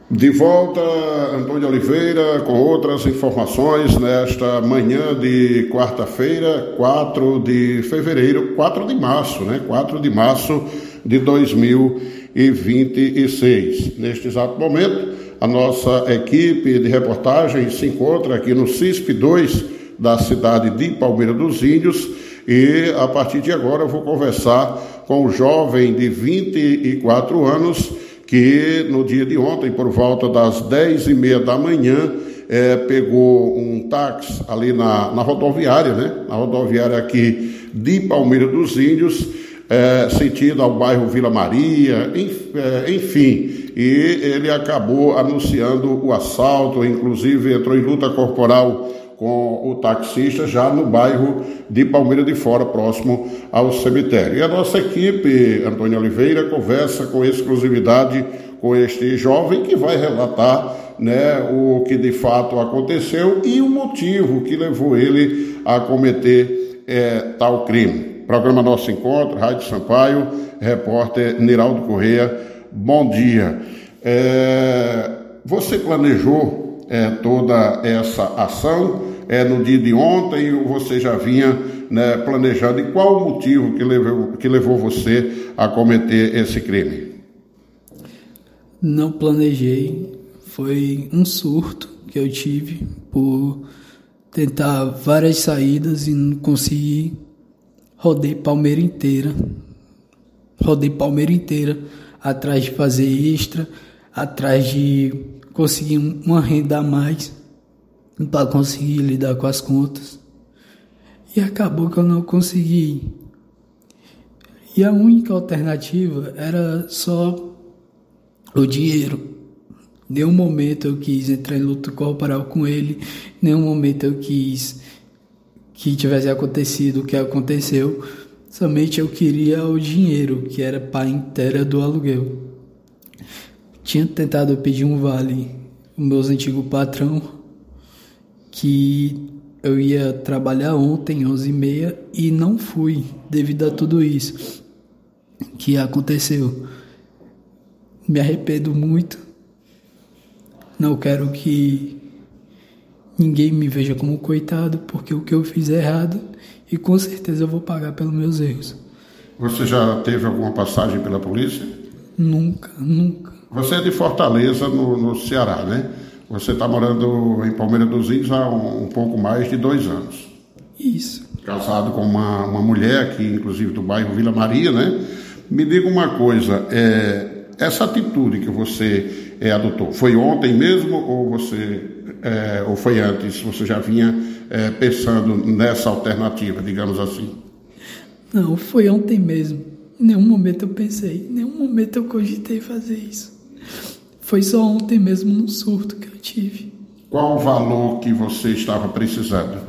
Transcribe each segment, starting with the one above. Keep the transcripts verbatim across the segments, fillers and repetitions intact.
De volta, Antônio Oliveira, com outras informações nesta manhã de quarta-feira, quatro de fevereiro, quatro de março, né? quatro de março de dois mil e vinte e seis. Neste exato momento, a nossa equipe de reportagem se encontra aqui no C I S P dois da cidade de Palmeira dos Índios e, a partir de agora, eu vou conversar com o jovem de vinte e quatro anos que no dia de ontem, por volta das dez e meia da manhã, é, pegou um táxi ali na, na rodoviária, né? Na rodoviária aqui de Palmeira dos Índios, é, sentido ao bairro Vila Maria, enfim, e ele acabou anunciando o assalto, inclusive entrou em luta corporal com o taxista já no bairro de Palmeira de Fora, próximo ao cemitério. E a nossa equipe, Antônio Oliveira, conversa com exclusividade com este jovem que vai relatar, né, o que de fato aconteceu e o motivo que levou ele a cometer é, tal crime. Programa Nosso Encontro, Rádio Sampaio, repórter Niraldo Correia, bom dia. É, você planejou É, toda essa ação é, no dia de ontem, você já vinha, né, planejando, e qual o motivo que levou, que levou você a cometer esse crime? Não planejei, foi um surto que eu tive por tentar várias saídas e não consegui. Rodei Palmeira inteira, rodei Palmeira inteira atrás de fazer extra, atrás de conseguir uma renda a mais para conseguir lidar com as contas. E acabou que eu não consegui. E a única alternativa era só o dinheiro. Nenhum momento eu quis entrar em luta corporal com ele, nenhum momento eu quis que tivesse acontecido o que aconteceu. Somente eu queria o dinheiro, que era para inteira do aluguel. Tinha tentado pedir um vale ao meu antigo patrão, que eu ia trabalhar ontem, onze e meia, e não fui, devido a tudo isso que aconteceu. Me arrependo muito, não quero que ninguém me veja como coitado, porque o que eu fiz é errado, e com certeza eu vou pagar pelos meus erros. Você já teve alguma passagem pela polícia? Nunca, nunca. Você é de Fortaleza, no, no Ceará, né? Você está morando em Palmeira dos Índios há um, um pouco mais de dois anos. Isso. Casado com uma, uma mulher aqui, inclusive do bairro Vila Maria, né? Me diga uma coisa, é, essa atitude que você é, adotou, foi ontem mesmo ou, você, é, ou foi antes? Você já vinha é, pensando nessa alternativa, digamos assim? Não, foi ontem mesmo. Em nenhum momento eu pensei, em nenhum momento eu cogitei fazer isso. Foi só ontem mesmo, num surto que eu tive. Qual o valor que você estava precisando?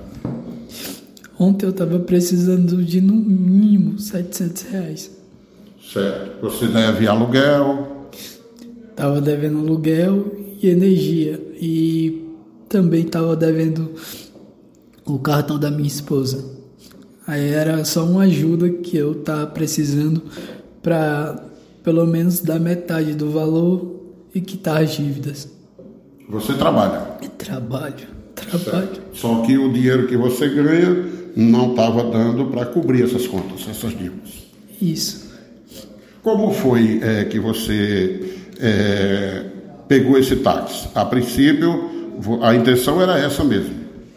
Ontem eu estava precisando de, no mínimo, setecentos reais. Certo. Você deve aluguel? Estava devendo aluguel e energia. E também estava devendo o cartão da minha esposa. Aí era só uma ajuda que eu estava precisando para pelo menos dar metade do valor e quitar as dívidas. Você trabalha? Trabalho, trabalho. Certo. Só que o dinheiro que você ganha não estava dando para cobrir essas contas, essas dívidas. Isso. Como foi é, que você é, pegou esse táxi? A princípio, a intenção era essa mesmo.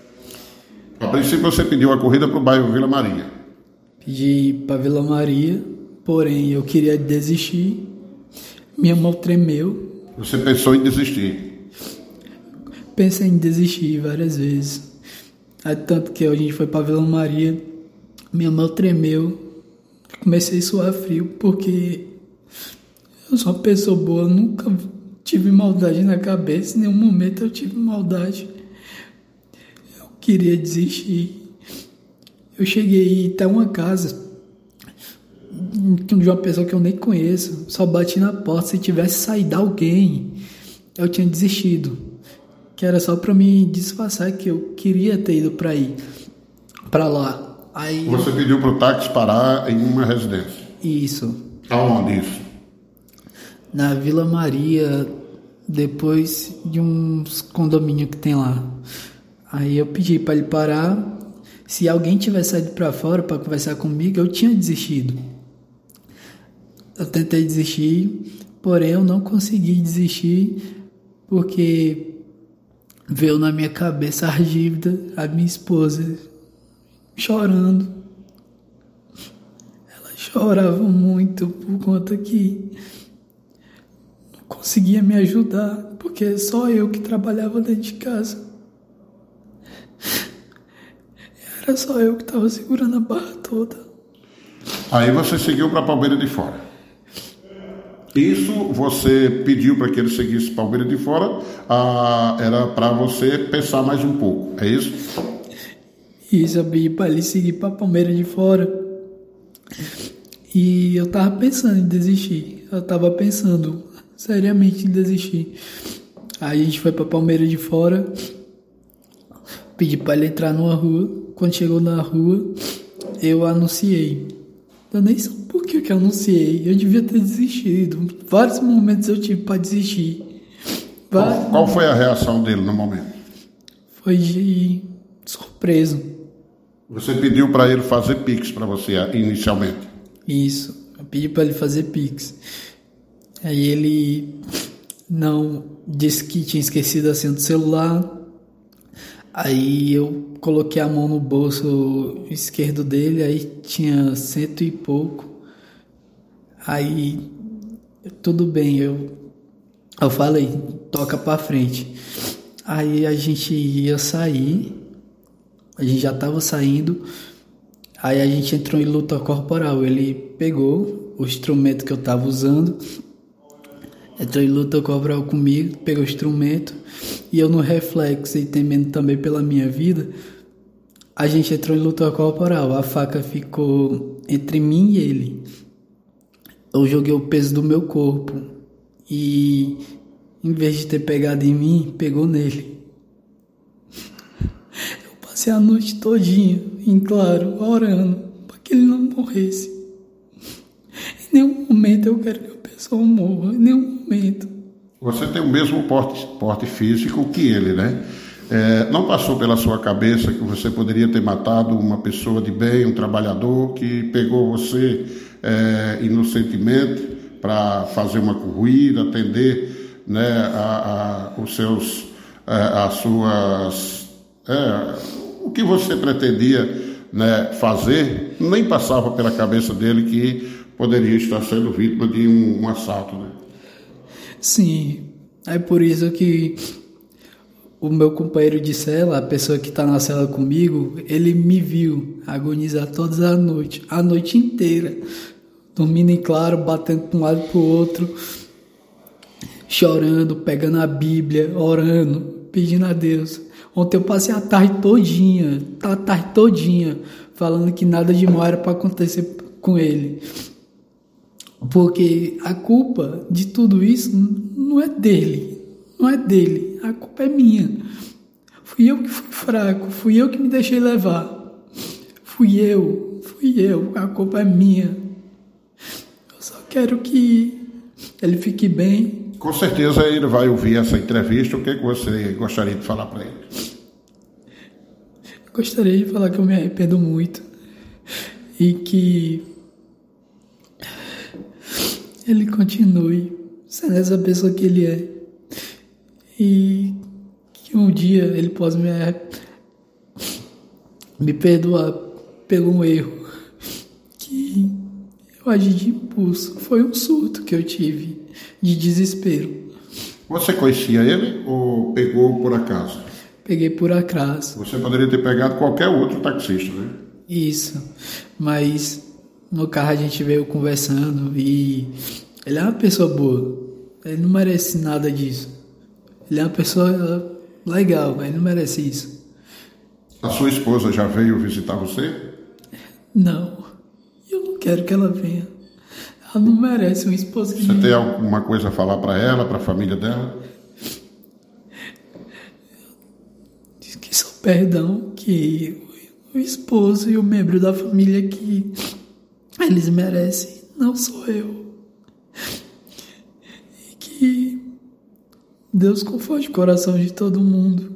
A princípio você pediu a corrida para o bairro Vila Maria. Pedi para Vila Maria, porém eu queria desistir. Minha mão tremeu. Você pensou em desistir? Pensei em desistir várias vezes. Aí, tanto que a gente foi para Vila Maria, minha mão tremeu. Comecei a suar frio, porque eu sou uma pessoa boa, nunca tive maldade na cabeça, em nenhum momento eu tive maldade. Eu queria desistir. Eu cheguei até uma casa de uma pessoa que eu nem conheço, só bati na porta. Se tivesse saído alguém, eu tinha desistido, que era só para me disfarçar que eu queria ter ido para ir para lá. Aí você pediu para o táxi parar em uma residência? Isso. Aonde isso? Na Vila Maria depois de uns condomínios que tem lá. Aí eu pedi para ele parar. Se alguém tivesse saído para fora para conversar comigo, eu tinha desistido. Eu tentei desistir, porém eu não consegui desistir porque veio na minha cabeça a dívida, a minha esposa chorando. Ela chorava muito por conta que não conseguia me ajudar, porque só eu que trabalhava dentro de casa. Era só eu que estava segurando a barra toda. Aí você seguiu para Palmeira de Fora. Isso você pediu para que ele seguisse Palmeira de Fora, ah, era para você pensar mais um pouco, é isso? Isso, eu pedi para ele seguir para Palmeira de Fora. E eu tava pensando em desistir. Eu tava pensando seriamente em desistir. Aí a gente foi para Palmeira de Fora. Pedi para ele entrar numa rua. Quando chegou na rua, eu anunciei. Eu nem sei por que eu anunciei. Eu devia ter desistido. Vários momentos eu tive para desistir. Qual, qual foi a reação dele no momento? Foi de surpreso. Você pediu para ele fazer Pix para você inicialmente? Isso. Eu pedi para ele fazer Pix. Aí ele não disse que tinha esquecido a senha do celular. Aí eu coloquei a mão no bolso esquerdo dele, aí tinha cento e pouco. Aí, tudo bem, eu, eu falei, toca pra frente. Aí a gente ia sair, a gente já tava saindo, aí a gente entrou em luta corporal. Ele pegou o instrumento que eu tava usando, entrou em luta corporal comigo, pegou o instrumento, e eu no reflexo e temendo também pela minha vida, a gente entrou em luta corporal. A faca ficou entre mim e ele. Eu joguei o peso do meu corpo e, em vez de ter pegado em mim, pegou nele. Eu passei a noite todinha, em claro, orando para que ele não morresse. Em nenhum momento eu quero que a pessoa morra, em nenhum momento. Você tem o mesmo porte, porte físico que ele, né? É, não passou pela sua cabeça que você poderia ter matado uma pessoa de bem, um trabalhador que pegou você é, inocentemente para fazer uma corrida, atender, né, a, a, os seus, a, as suas, é, o que você pretendia, né, fazer, nem passava pela cabeça dele que poderia estar sendo vítima de um, um assalto, né? Sim, é por isso que o meu companheiro de cela, a pessoa que está na cela comigo, ele me viu agonizar todas as noites, a noite inteira, dormindo em claro, batendo para um lado e para o outro, chorando, pegando a Bíblia, orando, pedindo a Deus. Ontem eu passei a tarde todinha, a tarde todinha, falando que nada de mal era para acontecer com ele. Porque a culpa de tudo isso não é dele, não é dele, a culpa é minha. Fui eu que fui fraco, fui eu que me deixei levar, fui eu, fui eu, a culpa é minha. Eu só quero que ele fique bem. Com certeza ele vai ouvir essa entrevista. O que, é que você gostaria de falar para ele? Eu gostaria de falar que eu me arrependo muito e que ele continue sendo essa pessoa que ele é. E que um dia ele possa me, me perdoar pelo um erro que eu agi de impulso. Foi um surto que eu tive de desespero. Você conhecia ele ou pegou por acaso? Peguei por acaso. Você poderia ter pegado qualquer outro taxista, né? Isso, mas no carro a gente veio conversando e ele é uma pessoa boa, ele não merece nada disso. Ele é uma pessoa legal, ele não merece isso. A sua esposa já veio visitar você? Não, eu não quero que ela venha. Ela não merece uma esposa que... Você tem alguma coisa a falar para ela, para a família dela? Diz que só perdão, que o esposo e o membro da família que eles merecem, não sou eu. E que Deus conforte o coração de todo mundo.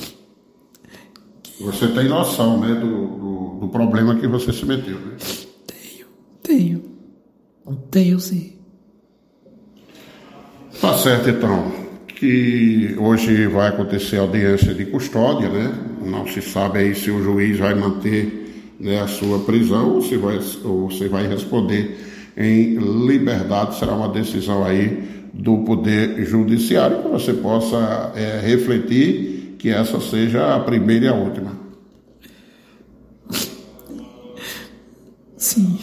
Você tem noção, né, do, do, do problema que você se meteu, né? Tenho, tenho. Tenho sim. Tá certo, então, que hoje vai acontecer a audiência de custódia, né? Não se sabe aí se o juiz vai manter, né, a sua prisão ou se vai, ou se vai responder em liberdade. Será uma decisão aí do Poder Judiciário, que você possa é, refletir que essa seja a primeira e a última. Sim.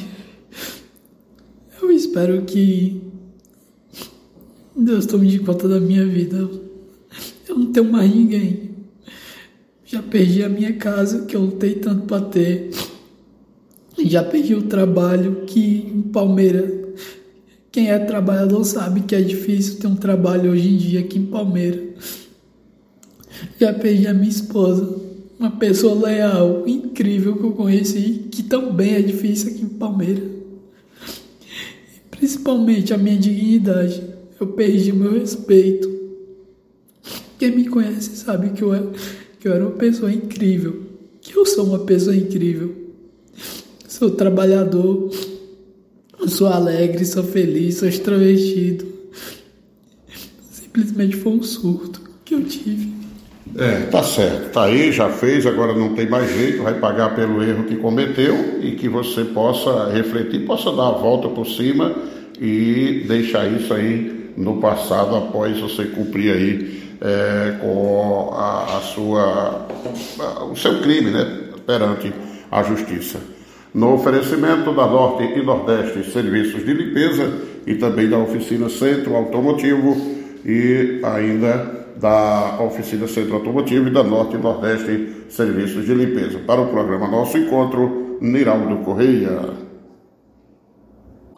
Eu espero que Deus tome de conta da minha vida. Eu não tenho mais ninguém. Já perdi a minha casa, que eu lutei tanto para ter. Já perdi o trabalho, que em Palmeiras, quem é trabalhador sabe que é difícil ter um trabalho hoje em dia aqui em Palmeiras. Já perdi a minha esposa, uma pessoa leal, incrível que eu conheci, que também é difícil aqui em Palmeiras. E principalmente a minha dignidade. Eu perdi meu respeito. Quem me conhece sabe que eu, era, que eu era uma pessoa incrível. Que eu sou uma pessoa incrível. Sou trabalhador. Sou alegre, sou feliz, sou extrovertido. Simplesmente foi um surto que eu tive. É, tá certo. Tá aí, já fez, agora não tem mais jeito, vai pagar pelo erro que cometeu e que você possa refletir, possa dar a volta por cima e deixar isso aí no passado após você cumprir aí é, com a, a sua, a, o seu crime, né, perante a justiça. No oferecimento da Norte e Nordeste Serviços de Limpeza e também da Oficina Centro Automotivo e ainda da Oficina Centro Automotivo e da Norte e Nordeste Serviços de Limpeza. Para o programa Nosso Encontro, Niraldo Correia.